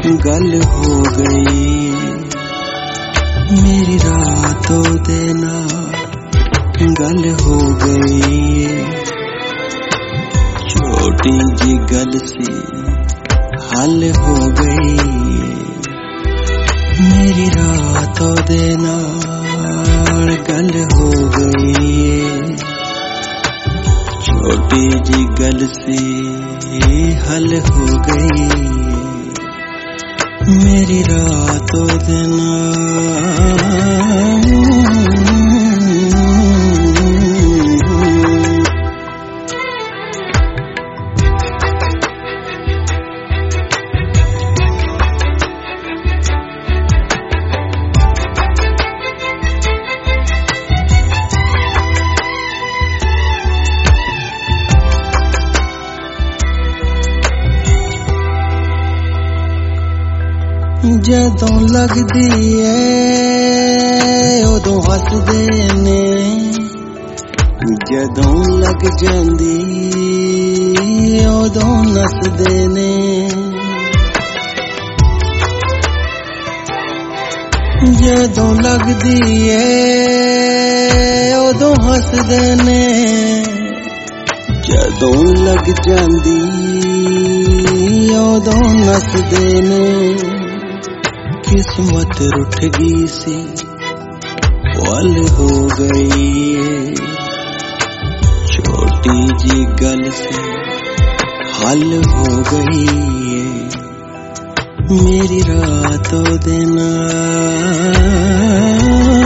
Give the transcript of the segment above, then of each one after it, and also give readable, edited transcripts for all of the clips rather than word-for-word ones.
गल हो गई। मेरी रातों दे नाल गल हो गई। छोटी जी गल सी हल हो गई। मेरी रातों दे नाल गल हो गई। छोटी जी गल सी हल हो गई। मेरी रातों दे नाल। जदों लगदी ऐ उदों हसदे ने। जदों लग जांदी उदों नसदे ने। जदों लगदी ऐ उदों हसदे ने। जदों लग जांदी उदों नसदे ने। किस्मत रुठ गई सी वल हो गई। छोटी जी गल से हल हो गई। मेरी रातों दे नाल।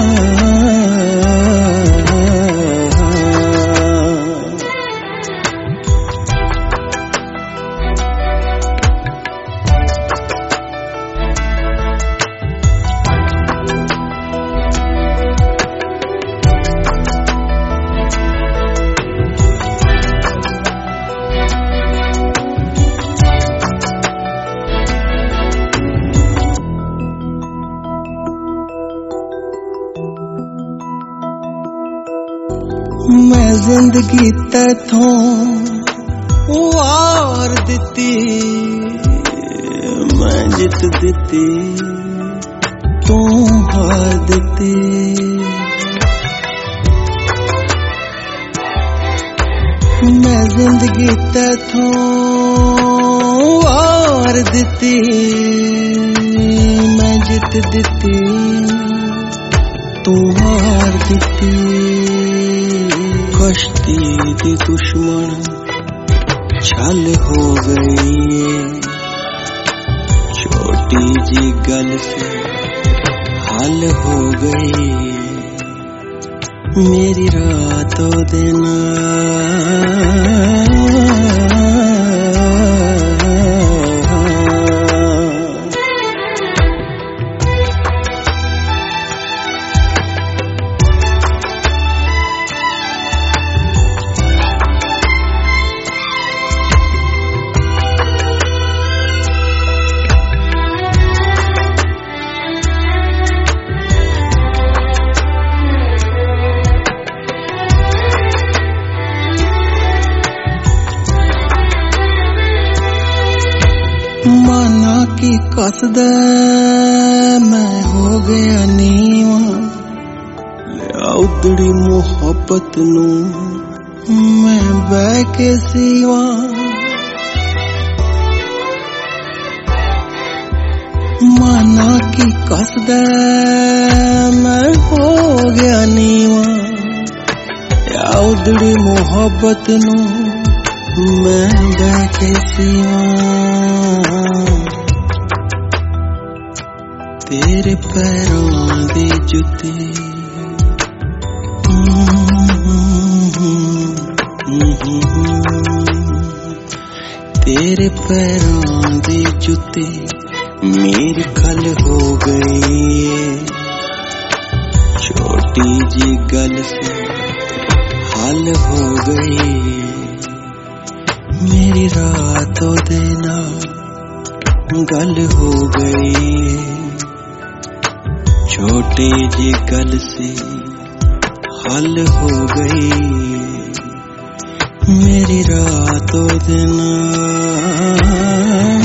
मैं जिंदगी तैथों वार दिती। मैं जित दिती तू हार दिती। मैं जिंदगी तैथों वार दिती। मैं जित दिती तू हार दिती। कश्ती दी दुश्मन छल हो गई। छोटी जी गल से हल हो गई। मेरी रातों दे नाल। माना की कसदा मैं हो गया नीवा। लिया उदड़ी मोहब्बत नू मैं बह के सीवा। माना की कसदा मैं हो गया नीवा। लिया उदड़ी मोहब्बत नू मैं बह के सीवा। तेरे पैरों दी जुत्ती तेरे पैरों दी जुत्ती मेरी खल हो गई। छोटी जी गल से हल हो गई। मेरी रातों दे नाल गल हो गई। छोटी जी गल से हल हो गई। मेरी रातों दे नाल।